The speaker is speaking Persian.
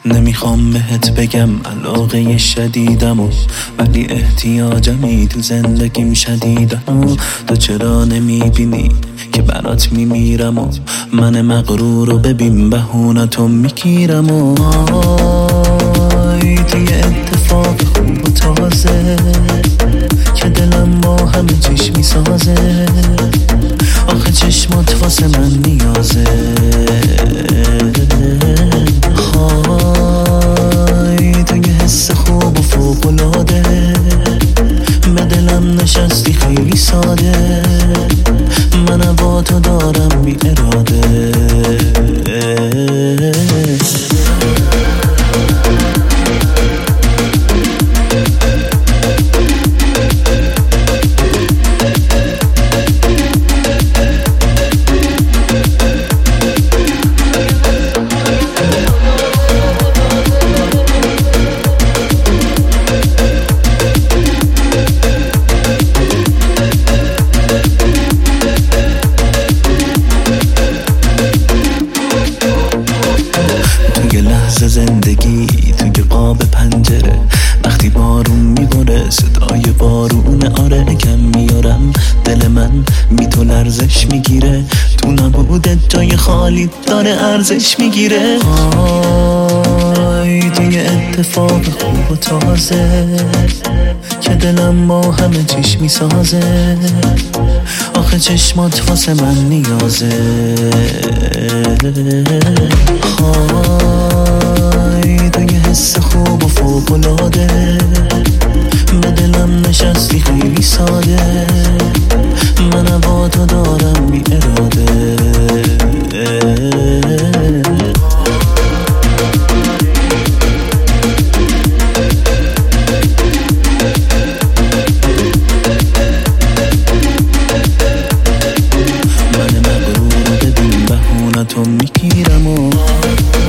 نمیخوام بهت بگم علاقه شدیدم ولی احتیاجمی تو زندگیم شدیدم. تو چرا نمیبینی که برات میمیرم و من مغرور رو ببین بهونتو میگیرم و تو یه اتفاق خوب و تازه که دلم با همه چیش میسازه. آخه چشمات واسه من نیازه. خای تو یه حس خوب و فوق‌العاده به دلم نشستی خیلی ساده. من با تو دارم بی اراده. زندگی توی قاب پنجره وقتی بارون میباره صدای بارون آره کم میارم دل من بی تو لرزش میگیره. تو نبودت جای خالی داره ارزش میگیره. تو یه اتفاق خوب و تازه که دلم با همه چیش میسازه. آخه چشمات واسه من نیازه. تو یه حس خوب و فوق‌العاده به دلم نشستی خیلی ساده. من با تو دارم بی اراده. من مغرور رو ببین بهونتو میگیرم و